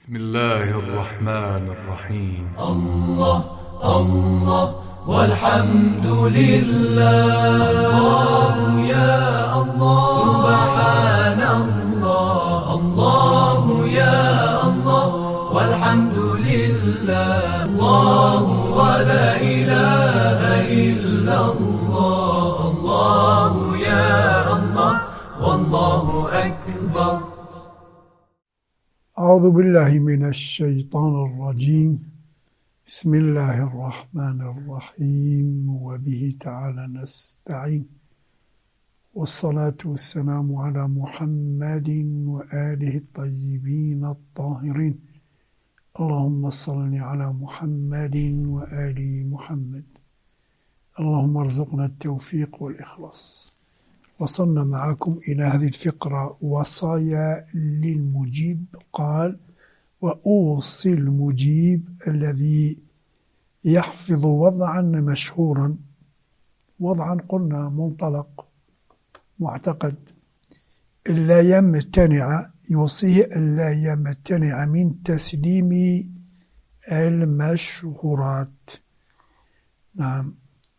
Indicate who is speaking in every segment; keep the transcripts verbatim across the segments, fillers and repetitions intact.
Speaker 1: بسم الله الرحمن الرحيم.
Speaker 2: الله الله والحمد لله. الله يا الله سبحان الله. الله يا الله والحمد لله. الله ولا إله إلا الله. الله يا الله والله أكبر.
Speaker 3: أعوذ بالله من الشيطان الرجيم. بسم الله الرحمن الرحيم وبه تعالى نستعين، والصلاة والسلام على محمد وآله الطيبين الطاهرين. اللهم صل على محمد وآل محمد. اللهم ارزقنا التوفيق والإخلاص. وصلنا معكم إلى هذه الفقرة وصايا للمجيب. قال: وأوصي المجيب الذي يحفظ وضعا مشهورا. وضعا قلنا منطلق معتقد، إلا يمتنع يوصيه إلا يمتنع من تسليم المشهورات. نعم.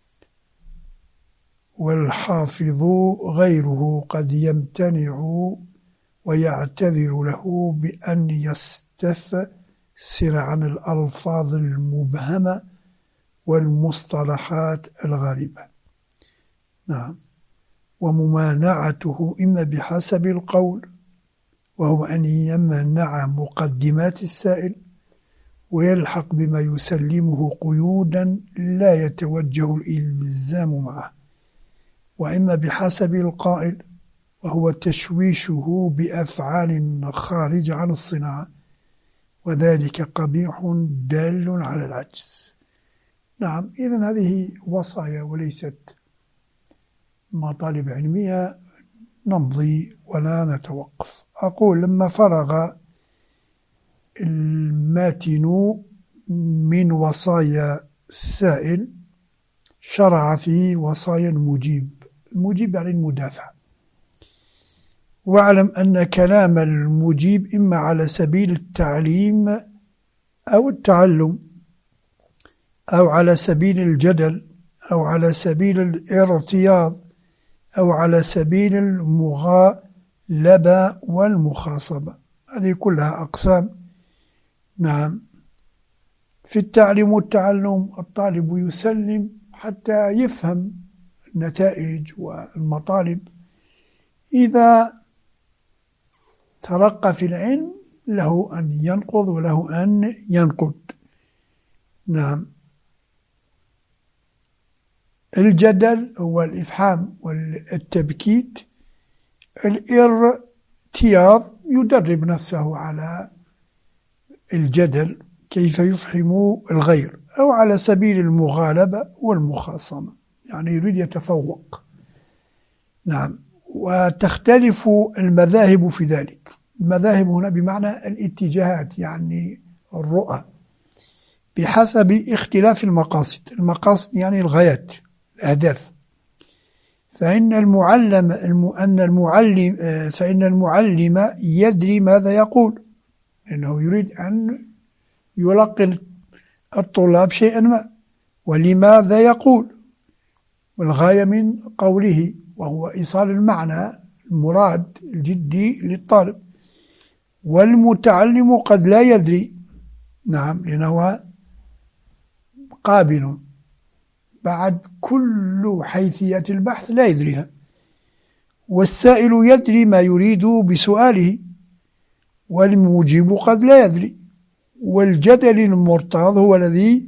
Speaker 3: والحافظ غيره قد يمتنع ويعتذر له بأن يستفسر عن الألفاظ المبهمة والمصطلحات الغالبة. نعم. وممانعته إما بحسب القول، وهو أن يمنع مقدمات السائل ويلحق بما يسلمه قيودا لا يتوجه الإلزام معه، وإما بحسب القائل، وهو تشويشه بأفعال خارجة عن الصناعة، وذلك قبيح دال على العجز. نعم. إذن هذه وصايا وليست مطالب علمية، نمضي ولا نتوقف. أقول: لما فرغ الماتن من وصايا السائل شرع في وصايا المجيب. المجيب يعني المدافع. واعلم أن كلام المجيب إما على سبيل التعليم أو التعلم، أو على سبيل الجدل، أو على سبيل الارتياض، أو على سبيل المغالبة والمخاصبة. هذه كلها أقسام. نعم. في التعليم والتعلم الطالب يسلم حتى يفهم النتائج والمطالب. إذا ترقى في العلم له أن ينقض وله أن ينقد. نعم. الجدل هو الإفحام والتبكيت. الارتياض يدرب نفسه على الجدل كيف يفحم الغير، أو على سبيل المغالبة والمخاصمة، يعني يريد يتفوق. نعم. وتختلف المذاهب في ذلك. المذاهب هنا بمعنى الاتجاهات، يعني الرؤى، بحسب اختلاف المقاصد. المقاصد يعني الغايات، الأهداف. فإن المعلم أن المعلم فإن المعلم يدري ماذا يقول، لأنه يريد أن يلقن الطلاب شيئا ما، ولماذا يقول، والغاية من قوله، وهو إيصال المعنى المراد الجدي للطالب. والمتعلم قد لا يدري. نعم. لأنه قابل بعد كل حيثيات البحث لا يدريها. والسائل يدري ما يريد بسؤاله، والمجيب قد لا يدري. والجدل المرتاض هو الذي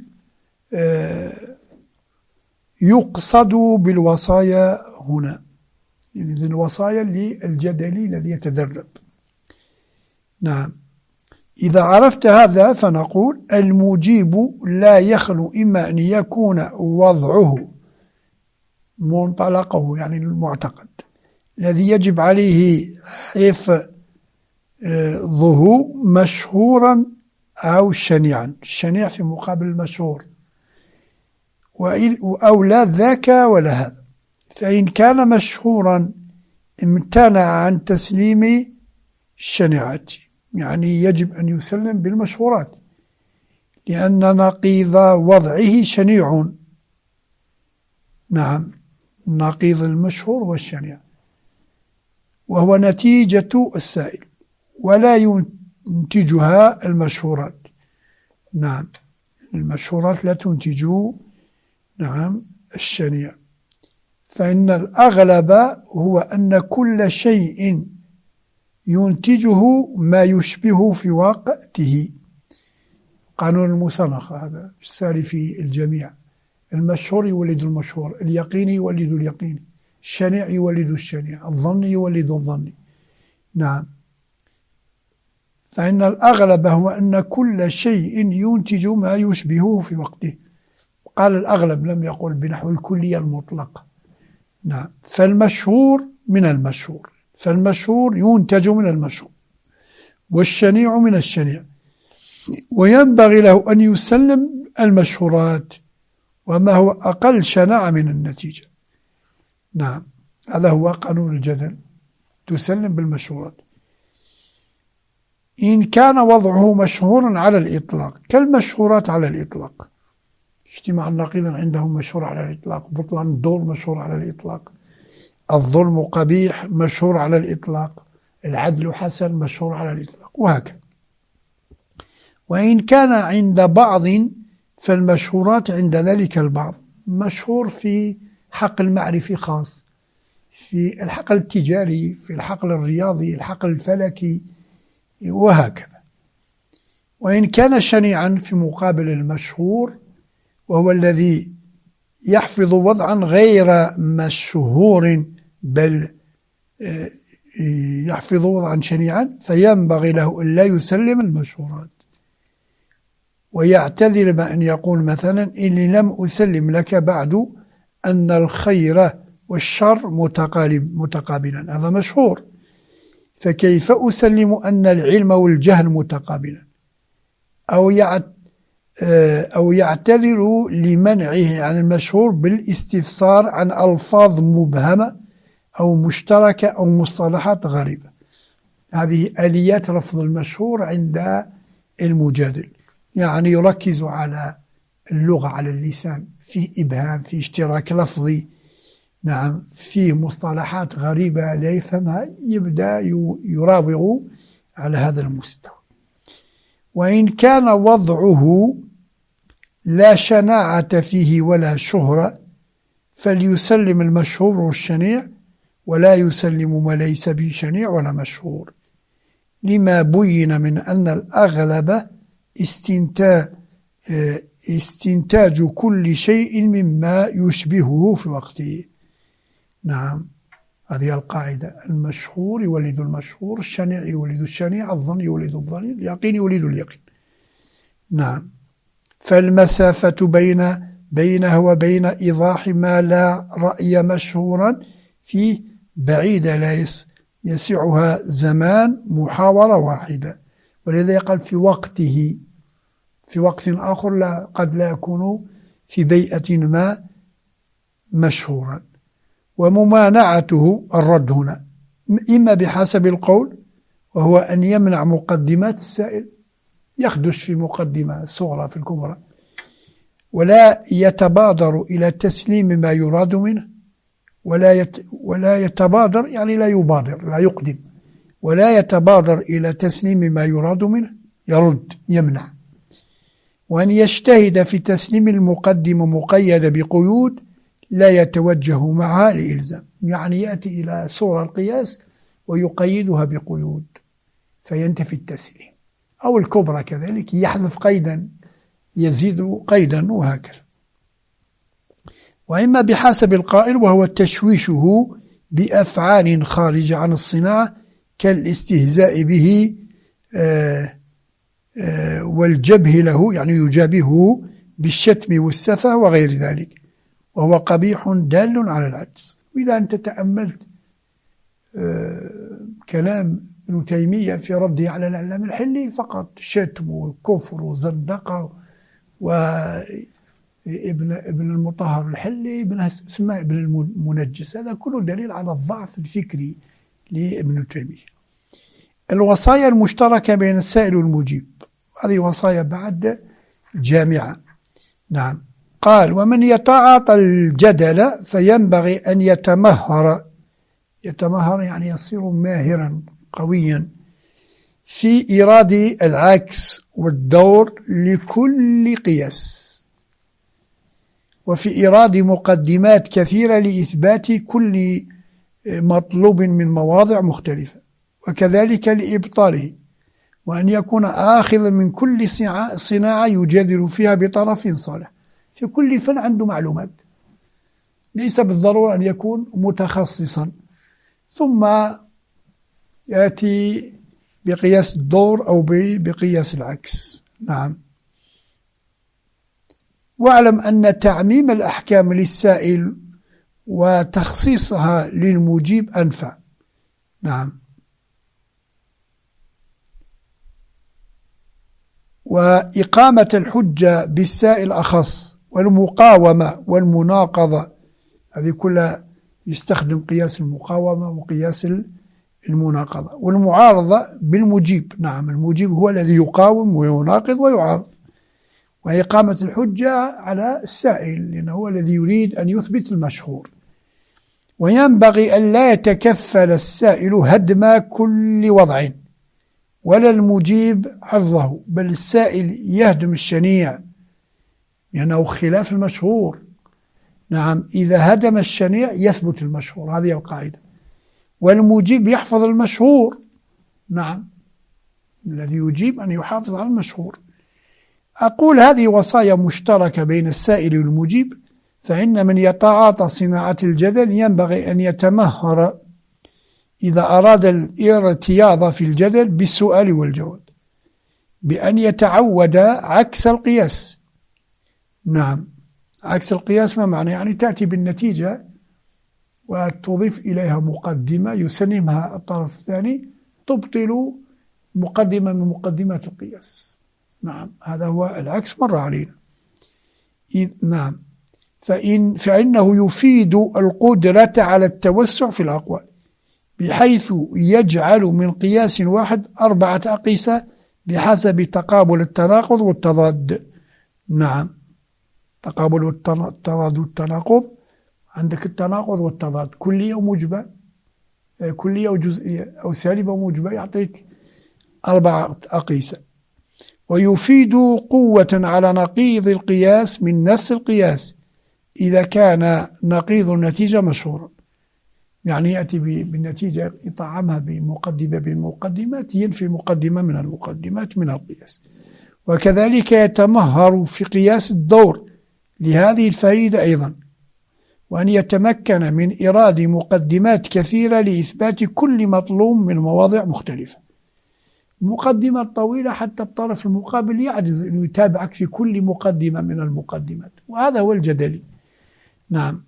Speaker 3: يقصد بالوصايا هنا، يعني الوصايا للجدل الذي يتدرب. نعم. إذا عرفت هذا فنقول: المجيب لا يخلو إما أن يكون وضعه منطلقه، يعني المعتقد الذي يجب عليه حفظه مشهورا أو شنيعا. الشنيع في مقابل المشهور، أو لا ذاك ولا هذا. فإن كان مشهورا امتنع عن تسليم الشنيعة. يعني يجب أن يسلم بالمشهورات، لأن نقيض وضعه شنيع. نعم، نقيض المشهور والشنيع، وهو نتيجة السائل ولا ينتجها المشهورات. نعم، المشهورات لا تنتج نعم الشنيع. فإن الأغلب هو أن كل شيء ينتجه ما يشبه في وقته. قانون المسانخة هذا الساري في الجميع. المشهور يولد المشهور، اليقين يولد اليقين، الشنيع يولد الشنيع، الظن يولد الظن. نعم، فإن الأغلب هو أن كل شيء ينتج ما يشبهه في وقته. قال الأغلب، لم يقل بنحو الكلية المطلقة. نعم، فالمشهور من المشهور، فالمشهور ينتج من المشهور، والشنيع من الشنيع، وينبغي له أن يسلم المشهورات وما هو أقل شناعة من النتيجة. نعم، هذا هو قانون الجدل، تسلم بالمشهورات. إن كان وضعه مشهورا على الإطلاق كالمشهورات على الإطلاق، اجتماع النقيض عندهم مشهور على الإطلاق، بطلان الدور مشهور على الإطلاق، الظلم قبيح مشهور على الإطلاق، العدل حسن مشهور على الإطلاق، وهكذا. وإن كان عند بعض فالمشهورات عند ذلك البعض، مشهور في حق المعرفي خاص، في الحقل التجاري، في الحقل الرياضي، الحقل الفلكي، وهكذا. وإن كان شنيعا في مقابل المشهور، وهو الذي يحفظ وضعا غير مشهور بل يحفظ وضعا شنيعا، فينبغي له أن لا يسلم المشهورات، ويعتذر بأن يقول مثلا إني لم أسلم لك بعد أن الخير والشر متقارب متقابلا، هذا مشهور، فكيف أسلم أن العلم والجهل متقابلا؟ أو أو يعتذر لمنعه عن المشهور بالاستفسار عن ألفاظ مبهمة أو مشتركة أو مصطلحات غريبة. هذه آليات رفض المشهور عند المجادل، يعني يركز على اللغة، على اللسان، فيه إبهام، فيه اشتراك لفظي، نعم، فيه مصطلحات غريبة لا يفهمها، يبدأ يراوغ على هذا المستوى. وإن كان وضعه لا شناعة فيه ولا شهرة فليسلم المشهور والشنيع، ولا يسلم ما ليس به شنيع ولا مشهور، لما بين من أن الأغلب استنتاج, استنتاج كل شيء مما يشبهه في وقته. نعم، هذه القاعدة، المشهور يولد المشهور، الشنيع يولد الشنيع، الظن يولد الظن، اليقين يولد اليقين. نعم، فالمسافة بين بينه وبين إيضاح ما لا رأي مشهورا فيه بعيدة لا يسعها زمان محاورة واحدة، ولذا قال في وقته، في وقت آخر لا قد لا يكون في بيئة ما مشهورا. وممانعته الرد هنا إما بحسب القول، وهو أن يمنع مقدمات السائل، يخدش في مقدمة صغرى في الكبرى، ولا يتبادر إلى تسليم ما يراد منه، ولا يت ولا يتبادر يعني لا يبادر، لا يقدم، ولا يتبادر إلى تسليم ما يراد منه، يرد، يمنع. وأن يجتهد في تسليم المقدمة مقيدة بقيود لا يتوجه معها لإلزام، يعني يأتي إلى صورة القياس ويقيدها بقيود فينتفي التسليم، أو الكبرى كذلك يحذف قيدا يزيد قيدا، وهكذا. وإما بحسب القائل، وهو تشويشه بأفعال خارجة عن الصناعة كالاستهزاء به آآ آآ والجبه له، يعني يجابهه بالشتم والسفة وغير ذلك، وهو قبيح دال على العجز. وإذا أنت تأملت كلام ابن تيمية في رده على العلامة الحلي، فقط شتم وكفر وزندقة، وابن ابن المطهر الحلي ابن اسماء ابن المنجس، هذا كله دليل على الضعف الفكري لابن تيمية. الوصايا المشتركة بين السائل والمجيب، هذه وصايا بعد جامعة. نعم. قال: ومن يتعاطى الجدل فينبغي أن يتمهر، يتمهر يعني يصير ماهرا قويا في إيراد العكس والدور لكل قياس، وفي إيراد مقدمات كثيرة لإثبات كل مطلوب من مواضع مختلفة، وكذلك لإبطاله، وأن يكون آخذا من كل صناعة يجادل فيها بطرف صالح. في كل فن عنده معلومات، ليس بالضرورة أن يكون متخصصا، ثم يأتي بقياس الدور أو بقياس العكس. نعم. واعلم أن تعميم الأحكام للسائل وتخصيصها للمجيب أنفع. نعم. وإقامة الحجة بالسائل أخص، والمقاومة والمناقضة هذه كلها يستخدم قياس المقاومة وقياس المناقضة، والمعارضة بالمجيب. نعم، المجيب هو الذي يقاوم ويناقض ويعارض، وإقامة الحجة على السائل لأنه هو الذي يريد أن يثبت المشهور. وينبغي أن لا يتكفل السائل هدم كل وضع ولا المجيب حفظه، بل السائل يهدم الشنيع لأنه خلاف المشهور. نعم، إذا هدم الشنيع يثبت المشهور، هذه القاعدة. والمجيب يحفظ المشهور. نعم، الذي يجيب أن يحافظ على المشهور. أقول هذه وصايا مشتركة بين السائل والمجيب، فإن من يتعاطى صناعة الجدل ينبغي أن يتمهر إذا أراد الارتياض في الجدل بالسؤال والجواب، بأن يتعود عكس القياس. نعم، عكس القياس ما معنى؟ يعني تأتي بالنتيجة وتضيف إليها مقدمة يسلمها الطرف الثاني تبطل مقدمة من مقدمات القياس. نعم، هذا هو العكس مر علينا. نعم. فإن فإنه يفيد القدرة على التوسع في الأقوال، بحيث يجعل من قياس واحد أربعة أقيسة بحسب تقابل التناقض والتضاد. نعم، تقابل التضاد والتناقض، عندك التناقض والتضاد كلية وموجبة، كلية وجزئية، أو سالبة وموجبة، يعطيك أربعة أقيسة. ويفيد قوة على نقيض القياس من نفس القياس إذا كان نقيض النتيجة مشهورا، يعني يأتي بالنتيجة يطعمها بمقدمة بالمقدمات ينفي مقدمة من المقدمات من القياس. وكذلك يتمهر في قياس الدور لهذه الفائدة أيضا، وأن يتمكن من إيراد مقدمات كثيرة لإثبات كل مطلوب من مواضع مختلفة. المقدمة الطويلة حتى الطرف المقابل يعجز أن يتابعك في كل مقدمة من المقدمات، وهذا هو الجدلي. نعم.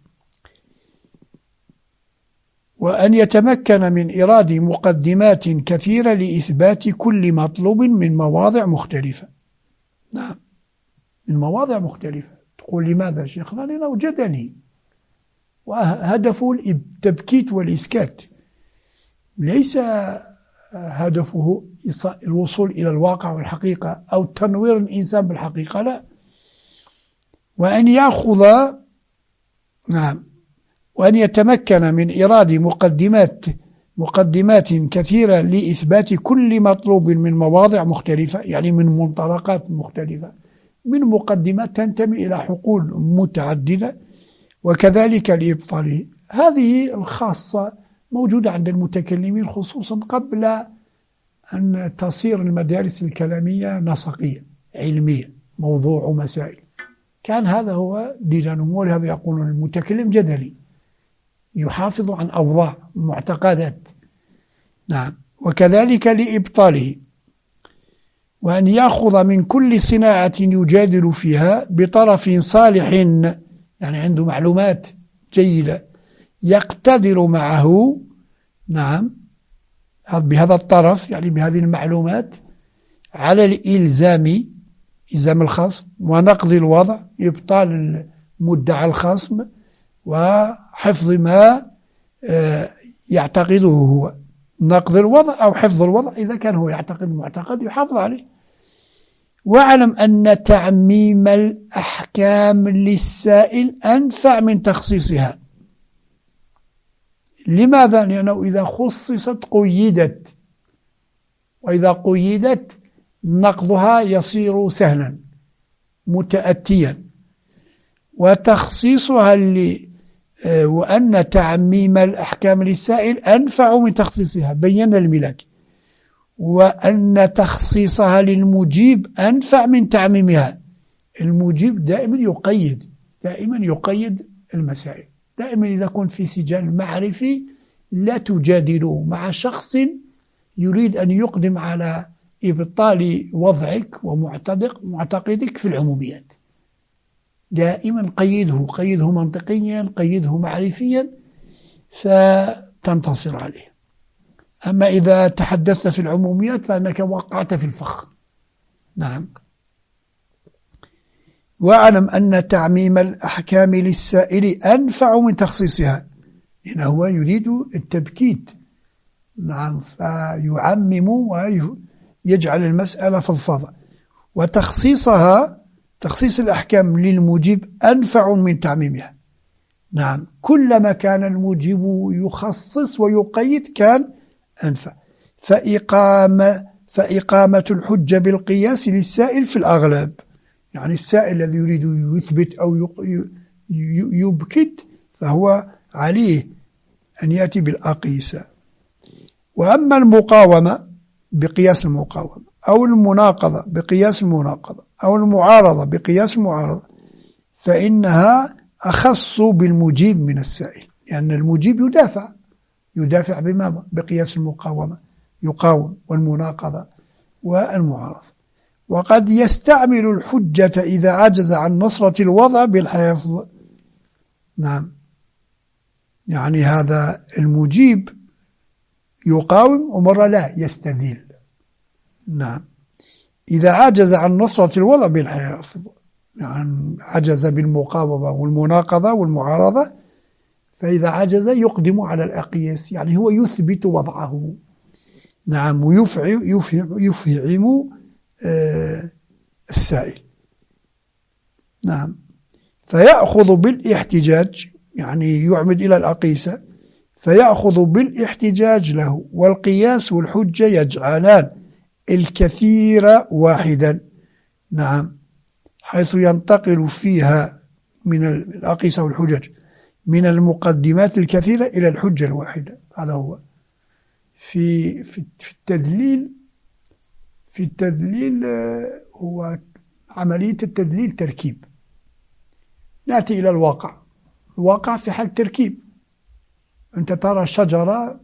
Speaker 3: وأن يتمكن من إيراد مقدمات كثيرة لإثبات كل مطلوب من مواضع مختلفة. نعم، من مواضع مختلفة. تقول لماذا شيخنا؟ لأنه جدلي وهدفه التبكيت والإسكات، ليس هدفه الوصول إلى الواقع والحقيقة أو تنوير الإنسان بالحقيقة، لا. وأن يأخذ نعم وأن يتمكن من إيراد مقدمات مقدمات كثيرة لإثبات كل مطلوب من مواضع مختلفة، يعني من منطلقات مختلفة، من مقدمات تنتمي إلى حقول متعددة، وكذلك لإبطاله. هذه الخاصة موجودة عند المتكلمين خصوصا قبل أن تصير المدارس الكلامية نسقية علمية، موضوع ومسائل. كان هذا هو ديدانهم، ولهذا يقولون المتكلم جدلي يحافظ عن أوضاع معتقدات. نعم. وكذلك لإبطاله، وأن يأخذ من كل صناعة يجادل فيها بطرف صالح، يعني عنده معلومات جيدة يقتدر معه. نعم، بهذا الطرف يعني بهذه المعلومات على الإلزام، إلزام الخصم، ونقض الوضع، إبطال مدعى الخصم، وحفظ ما يعتقده هو. نقض الوضع أو حفظ الوضع إذا كان هو يعتقد معتقد يحافظ عليه. واعلم أن تعميم الأحكام للسائل أنفع من تخصيصها. لماذا؟ لأنه إذا خصصت قيدت، وإذا قيدت نقضها يصير سهلا متأتيا، وتخصيصها اللي وأن تعميم الأحكام للسائل أنفع من تخصيصها بين الملاك، وأن تخصيصها للمجيب أنفع من تعميمها. المجيب دائما يقيد دائما يقيد المسائل. دائما إذا كنت في سجال معرفي لا تجادلوا مع شخص يريد أن يقدم على إبطال وضعك ومعتقدك معتقدك في العموميات. دائما قيده قيده منطقيا، قيده معرفيا، فتنتصر عليه. أما إذا تحدثت في العموميات فأنك وقعت في الفخ. نعم. واعلم أن تعميم الأحكام للسائل أنفع من تخصيصها، لأنه هو يريد التبكيت. نعم، فيعمم ويجعل المسألة فضفاضة. وتخصيصها تخصيص الأحكام للمجيب أنفع من تعميمها. نعم، كلما كان المجيب يخصص ويقيد كان أنفع. فإقامة, فإقامة الحجة بالقياس للسائل في الأغلب، يعني السائل الذي يريد يثبت أو يبكت فهو عليه أن يأتي بالأقيسة. وأما المقاومة بقياس المقاومة، أو المناقضة بقياس المناقضة، أو المعارضة بقياس المعارضة، فإنها أخص بالمجيب من السائل، لأن المجيب يدافع يدافع بما بقياس المقاومة، يقاوم، والمناقضة والمعارضة. وقد يستعمل الحجة إذا عجز عن نصرة الوضع بالحفظ. نعم، يعني هذا المجيب يقاوم ومرة لا يستدل. نعم، إذا عجز عن نصرة الوضع بالحفظ، يعني عجز بالمقاومة والمناقضة والمعارضة، فإذا عجز يقدم على الأقياس، يعني هو يثبت وضعه. نعم، ويفهم يفهم, يفهم آه السائل. نعم، فيأخذ بالاحتجاج، يعني يعمد إلى الأقيسة، فيأخذ بالاحتجاج له. والقياس والحجة يجعلان الكثير واحدا. نعم، حيث ينتقل فيها من الأقيسة والحجج من المقدمات الكثيرة إلى الحجة الواحدة. هذا هو في في التدليل. في التدليل هو عملية التدليل تركيب. نأتي إلى الواقع. الواقع في حال تركيب. أنت ترى شجرة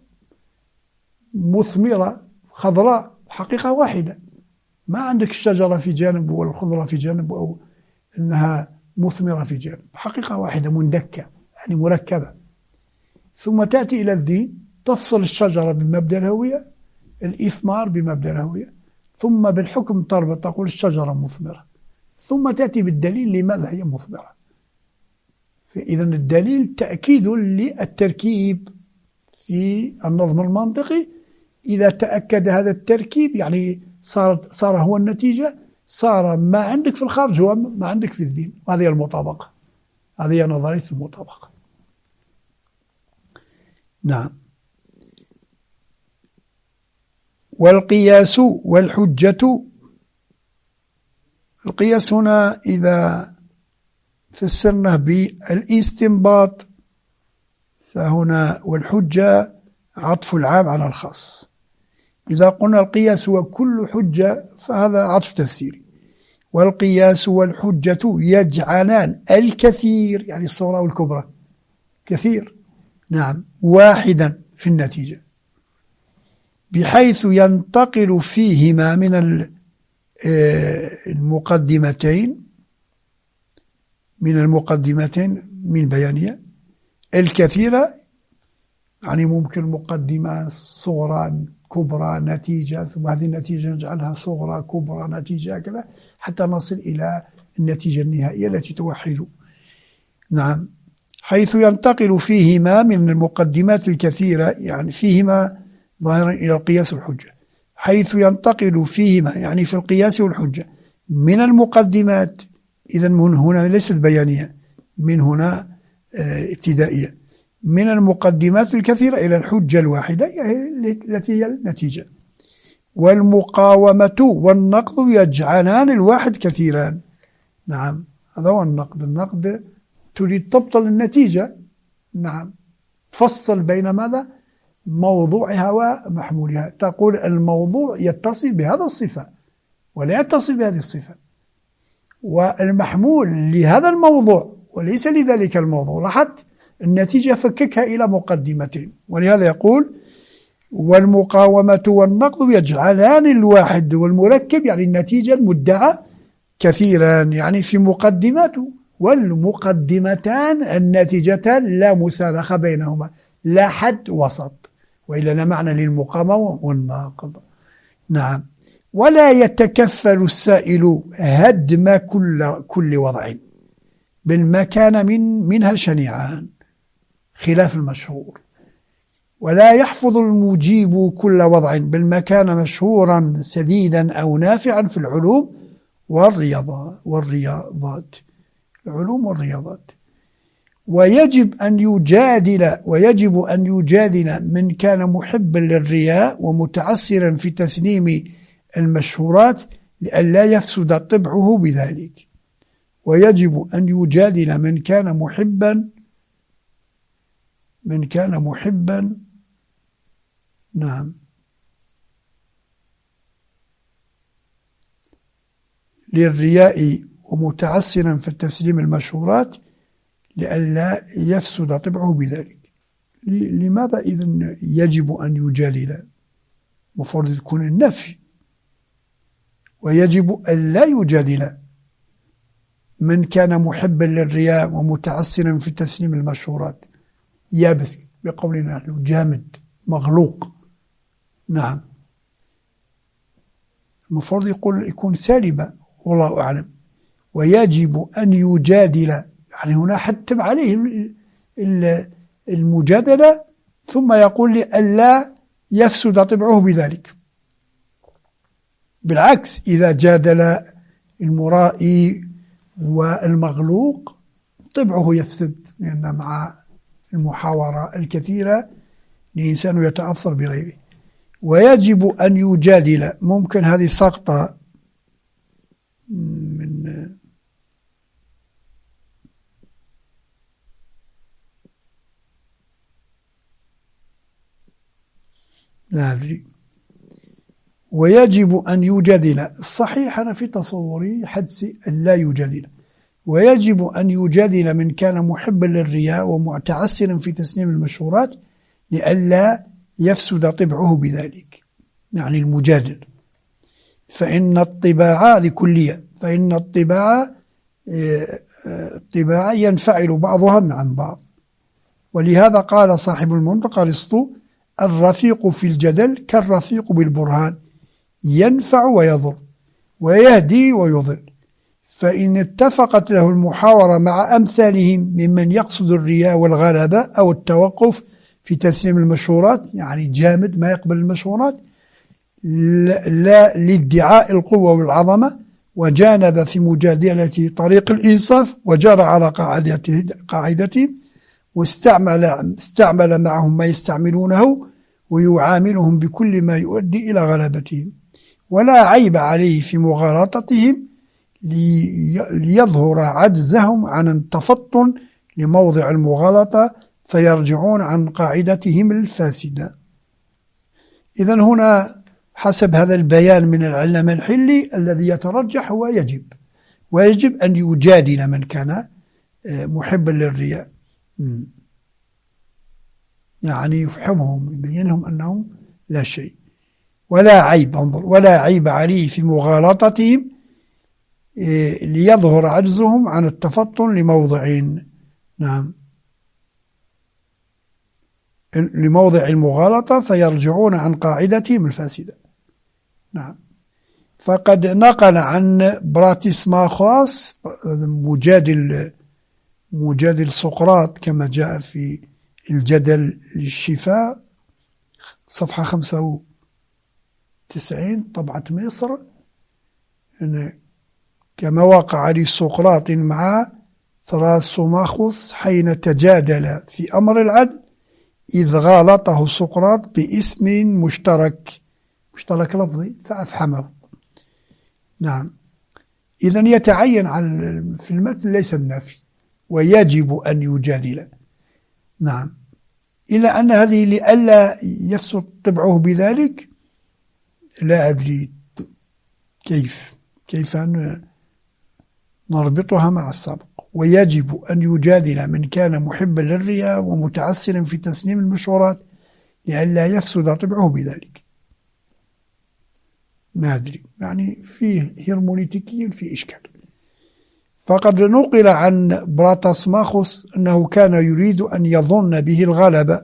Speaker 3: مثمرة خضراء، حقيقة واحدة، ما عندك الشجرة في جانب والخضرة في جانب، أو أنها مثمرة في جانب، حقيقة واحدة مندكة يعني مركبة. ثم تأتي إلى الدين تفصل الشجرة بمبدأ الهوية، الإثمار بمبدأ الهوية، ثم بالحكم تربط تقول الشجرة مثمرة، ثم تأتي بالدليل لماذا هي مثمرة. فإذا الدليل تأكيد للتركيب في النظم المنطقي. إذا تأكد هذا التركيب يعني صار صار هو النتيجة، صار ما عندك في الخارج هو ما عندك في الدين. هذه المطابقة، هذه نظرية المطابقة. نعم. والقياس والحجة. القياس هنا إذا فسرناه بالاستنباط فهنا، والحجة عطف العام على الخاص. إذا قلنا القياس هو كل حجة فهذا عطف تفسيري. والقياس والحجة يجعلان الكثير، يعني الصغرى والكبرى كثير، نعم، واحدا في النتيجة، بحيث ينتقل فيهما من المقدمتين من المقدمتين من بيانية الكثيرة، يعني ممكن مقدمة صغرى كبرى نتيجة، ثم هذه النتيجة نجعلها صغرى كبرى نتيجة كذا حتى نصل إلى النتيجة النهائية التي توحد. نعم، حيث ينتقل فيهما من المقدمات الكثيرة، يعني فيهما ظاهرا إلى القياس والحجة، حيث ينتقل فيهما يعني في القياس والحجة من المقدمات، إذن من هنا ليست بيانية، من هنا ابتدائية، من المقدمات الكثيرة إلى الحجة الواحدة التي هي النتيجة. والمقاومة والنقد يجعلان الواحد كثيران. نعم، هذا هو النقد. النقد تريد تبطل النتيجة، نعم، تفصل بين ماذا؟ موضوعها ومحمولها. تقول الموضوع يتصل بهذا الصفة ولا يتصل بهذه الصفة، والمحمول لهذا الموضوع وليس لذلك الموضوع. لاحظت النتيجة فككها إلى مقدمتين، ولهذا يقول والمقاومة والنقد يجعلان الواحد والمركب يعني النتيجة المدعى كثيرا، يعني في مقدماته، والمقدمتان الناتجتان لا مسالخة بينهما، لا حد وسط، وإلا لا معنى للمقاومة والنقد. نعم. ولا يتكفل السائل هدم كل كل وضع بالمكان من منها شنيعان خلاف المشهور، ولا يحفظ المجيب كل وضع بالمكان مشهورا سديدا أو نافعا في العلوم والرياضة والرياضات العلوم والرياضات. ويجب أن يجادل ويجب أن يجادل من كان محبا للرياء ومتعسرا في تسليم المشهورات لئلا يفسد طبعه بذلك. ويجب أن يجادل من كان محبا من كان محبا نعم للرياء ومتعسرا في تسليم المشهورات لئلا يفسد طبعه بذلك. لماذا إذن يجب أن يجادل؟ مفروض تكون النفي، ويجب أن لا يجادل من كان محبا للرياء ومتعسرا في تسليم المشهورات، يابس بقولنا نحن جامد مغلوق. نعم، المفروض يقول يكون سالبا، والله أعلم. ويجب أن يجادل يعني هنا حتم عليه المجادلة، ثم يقول لي ألا يفسد طبعه بذلك. بالعكس، إذا جادل المرائي والمغلوق طبعه يفسد، لأن مع المحاورة الكثيرة الإنسان يتأثر بغيره. ويجب أن يجادل، ممكن هذه سقطة من لا أدري. ويجب أن يجادل، الصحيح أنا في تصوري حدث أن لا يجادل. ويجب أن يجادل من كان محبا للرياء ومتعسرا في تسليم المشهورات لئلا يفسد طبعه بذلك، يعني المجادل. فإن الطباع لكلية فإن الطباع الطباع ينفعل بعضها عن بعض. ولهذا قال صاحب المنطق أرسطو الرفيق في الجدل كالرفيق بالبرهان، ينفع ويضر ويهدي ويضل. فإن اتفقت له المحاورة مع أمثالهم ممن يقصد الرياء والغلبة أو التوقف في تسليم المشهورات، يعني جامد ما يقبل المشهورات، لا لادعاء القوة والعظمة، وجانب في مجادلة طريق الإنصاف وجرى على قاعدتهم، واستعمل استعمل معهم ما يستعملونه ويعاملهم بكل ما يؤدي إلى غلبتهم. ولا عيب عليه في مغالطتهم ليظهر عجزهم عن التفطن لموضع المغالطة فيرجعون عن قاعدتهم الفاسدة. إذن هنا حسب هذا البيان من العلامة الحلي الذي يترجح هو يجب ويجب أن يجادل من كان محبا للرياء، يعني يفهمهم يبين لهم أنهم لا شيء. ولا عيب انظر ولا عيب عليه في مغالطتهم ليظهر عجزهم عن التفطن لموضعين نعم لموضع المغالطة فيرجعون عن قاعدتهم الفاسدة. نعم. فقد نقل عن براتيسماخوس مجادل مجادل سقراط كما جاء في الجدل للشفاء صفحة خمسة وتسعين طبعة مصر، كما وقع لسقراط مع ثراسوماخوس حين تجادل في أمر العدل إذ غالطه سقراط باسم مشترك مشترك لفظي فأفحمه. نعم، إذن يتعين على في المتن ليس النافي ويجب أن يجادل. نعم، إلا أن هذه لئلا يفسد طبعه بذلك لا أدري كيف كيف أن نربطها مع السابق. ويجب أن يجادل من كان محبا للرياء ومتعسرا في تسليم المشورات لئلا يفسد طبعه بذلك. ما أدري، يعني فيه هرمونيتيكي في إشكال. فقد نقل عن براتاسماخوس أنه كان يريد أن يظن به الغلبة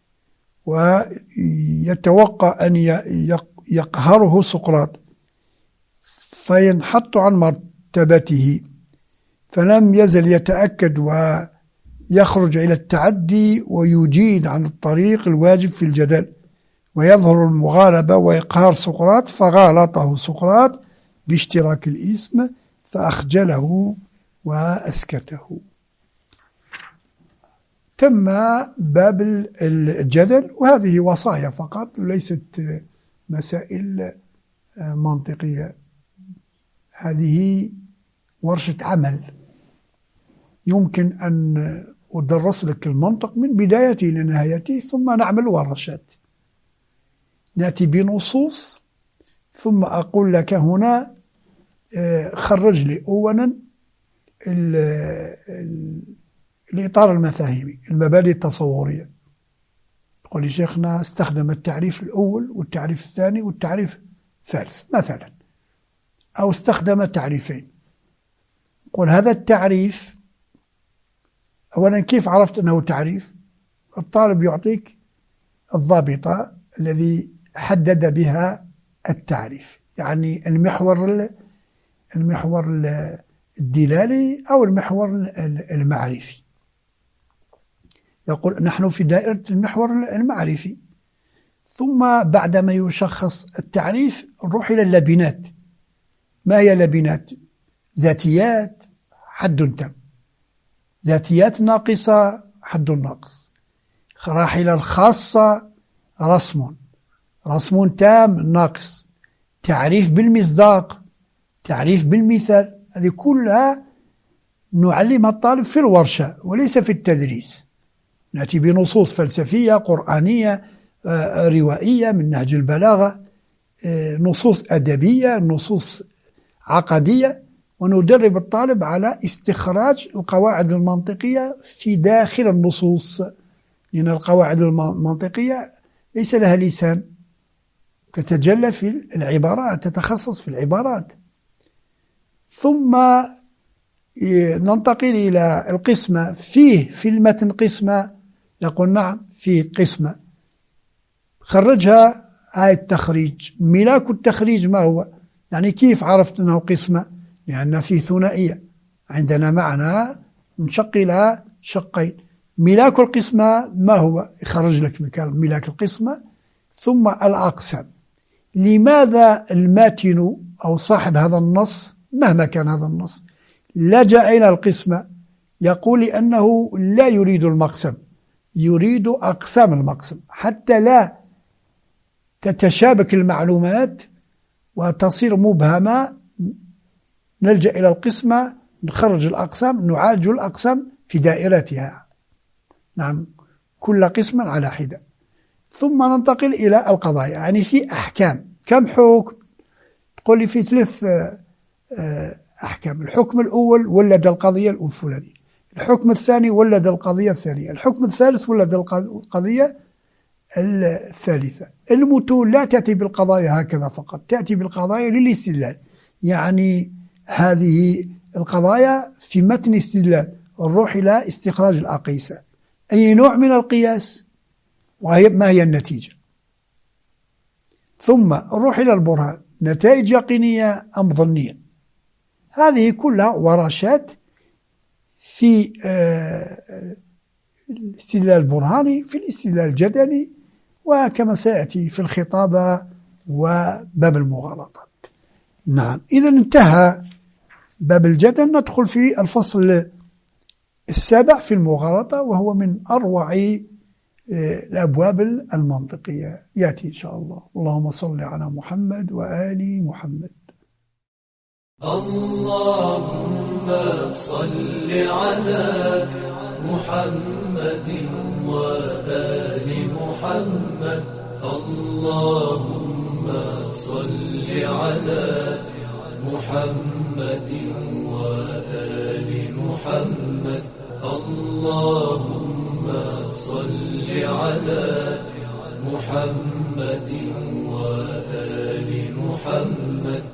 Speaker 3: ويتوقع أن يقهره سقراط فينحط عن مرتبته، فلم يزل يتأكد ويخرج إلى التعدي ويجيد عن الطريق الواجب في الجدل ويظهر المغالبة وإقهار سقراط، فغالطه سقراط باشتراك الاسم فأخجله وأسكته. تم باب الجدل، وهذه وصايا فقط ليست مسائل منطقية. هذه ورشة عمل يمكن أن أدرس لك المنطق من بدايته لنهايته، ثم نعمل ورشات نأتي بنصوص ثم أقول لك هنا خرج لي أولا الإطار المفاهيمي، المبادئ التصورية. تقول لي شيخنا استخدم التعريف الأول والتعريف الثاني والتعريف الثالث مثلا، أو استخدم تعريفين. قل هذا التعريف أولا كيف عرفت أنه تعريف؟ الطالب يعطيك الضابطة الذي حدد بها التعريف، يعني المحور المحور الدلالي أو المحور المعرفي. يقول نحن في دائرة المحور المعرفي، ثم بعدما يشخص التعريف نروح إلى اللبنات. ما هي لبنات؟ ذاتيات حد تام، ذاتيات ناقصة حد ناقص، راحلة الخاصة رسم رسم تام ناقص، تعريف بالمصداق، تعريف بالمثال. هذه كلها نعلمها الطالب في الورشة وليس في التدريس. نأتي بنصوص فلسفية قرآنية روائية من نهج البلاغة، نصوص أدبية، نصوص عقدية، وندرب الطالب على استخراج القواعد المنطقية في داخل النصوص، لأن القواعد المنطقية ليس لها لسان، تتجلى في العبارات، تتخصص في العبارات. ثم ننتقل إلى القسمة. فيه في المتن قسمة، يقول نعم فيه قسمة، خرجها هاي التخريج. ملاك التخريج ما هو؟ يعني كيف عرفت أنه قسمة؟ لأن فيه ثنائية، عندنا معنى نشق إلى شقين. ملاك القسمة ما هو؟ يخرج لك مثال ملاك القسمة. ثم الأقسام. لماذا الماتن أو صاحب هذا النص مهما كان هذا النص لجأ إلى القسمة؟ يقول لأنه لا يريد المقسم، يريد أقسام المقسم حتى لا تتشابك المعلومات وتصير مبهمة. نلجأ إلى القسمة، نخرج الأقسام، نعالج الأقسام في دائرتها. نعم، كل قسم على حدة. ثم ننتقل إلى القضايا، يعني في أحكام. كم حكم؟ تقول لي في ثلاث أحكام. الحكم الأول ولد القضية الفلانية، الحكم الثاني ولد القضية الثانية، الحكم الثالث ولد القضية الثالثة. المتون لا تأتي بالقضايا هكذا فقط، تأتي بالقضايا للاستدلال. يعني هذه القضايا في متن استدلال، نروح إلى استخراج الأقيسة. أي نوع من القياس وما هي النتيجة؟ ثم نروح إلى البرهان، نتائج يقينية أم ظنية؟ هذه كلها ورشات في الاستدلال البرهاني، في الاستدلال الجدلي، وكما سيأتي في الخطابة وباب المغالطات. نعم، إذا انتهى باب الجدل، ندخل في الفصل السابع في المغالطة، وهو من أروع الأبواب المنطقية، يأتي إن شاء الله. اللهم صل على محمد وآل محمد.
Speaker 2: اللهم صل على محمد وآل محمد. اللهم صل على محمد وآل محمد. اللهم صل على محمد وآل محمد.